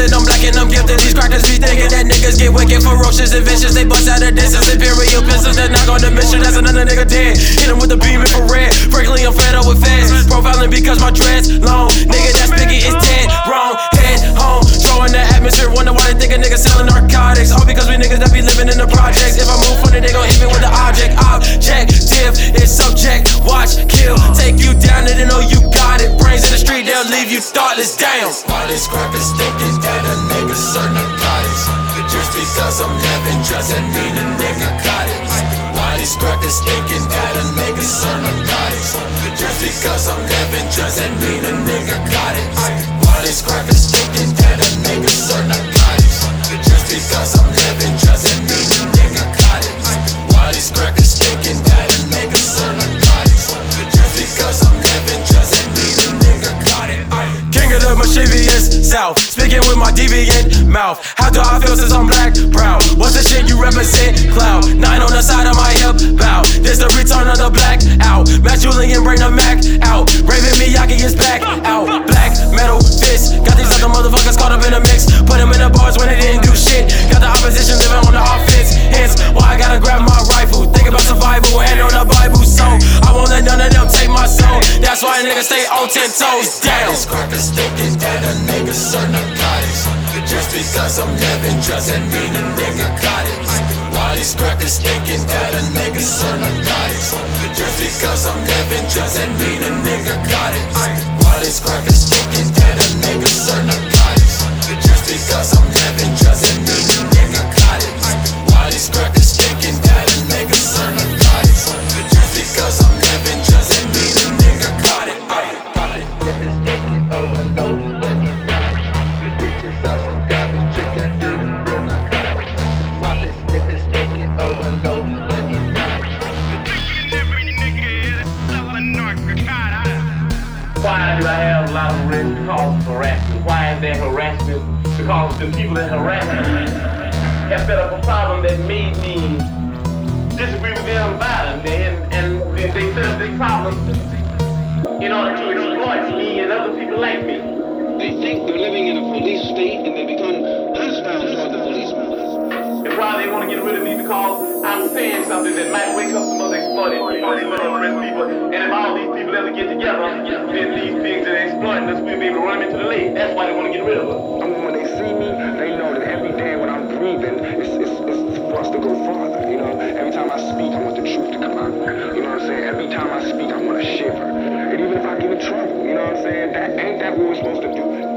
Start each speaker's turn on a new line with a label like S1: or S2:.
S1: gifted, I'm black and I'm gifted. These crackers be thinking that niggas get wicked, ferocious and vicious. They bust out a distance, imperial pistols. They're not on the mission, that's another nigga dead. Hit him with the beam infrared. Frankly, I'm fed up with feds. Profiling because my dreads long. Nigga, that's Biggie is dead. Wrong, head home. Throwing the atmosphere, wonder why they think a nigga selling narcotics. All because we niggas that be living in the projects. If I move funny, they gon' hit me with the object. Objective is subject. Watch, kill, take you down and they know you got it. Brains in the street, they'll leave you thoughtless. Damn.
S2: Why these crackers thinking that a nigga serve narcotics? Just because I'm living doesn't mean a nigga got it. Why these crackers thinking that a nigga serve narcotics? Just because I'm living doesn't mean a nigga got it. Why these crackers thinking that a nigga serve narcotics? Just because I'm living doesn't mean a nigga got it. Why these crackers thinking that a nigga serve narcotics? Just because I'm living doesn't mean a nigga got it.
S1: King of the mischievous South, speaking with my deviant mouth. How do I feel since I'm black? Proud. What's the shit you represent? Cloud. 9 on the side of my hip. Bow. This the return of the black out. Matt Julian bring the Mac out. Raven Miyagi is back out. Black metal fist. Got these other motherfuckers caught up in the mix. Put them in the bars when they didn't do shit. Got the opposition living on the offense. Hence why I gotta grab my rifle. Think about survival and on the Bible song. I won't let none of them take my soul. That's why niggas stay on 10 toes down.
S2: These crackers thinking that a nigga serve narcotics. Just because I'm living doesn't mean a nigga got it. Why these crackers thinking that a nigga serve narcotics? Just because I'm living doesn't mean a nigga got it. Why these crackers thinking that a nigga serve narcotics? Just because I'm living doesn't mean a nigga got it. Why these crackers thinking that a nigga serve narcotics? Just because I'm living doesn't mean a nigga got it.
S3: Why do I have a lot of arrests because of harassment? Why is there harassment? Because the people that harass me have set up a problem that made me disagree with them violently, and they set up this problem in order to exploit me and other people like me.
S4: They think they're living in a police state and they become hostile toward the policeman.
S3: And probably they want to get rid of me because I'm saying something that might wake up some other exploited people, some other oppressed people. And if all these people ever get together, then these things that are exploiting us, we'll be able to run them into the lake. That's why they want to get rid of us.
S5: I mean, when they see me, they know that every day when I'm breathing, it's for us to go farther. You know, every time I speak, I want the truth to come out. You know what I'm saying? Every time I speak, I want to shiver. And even if I get in trouble, you know what I'm saying? Ain't that what we're supposed to do?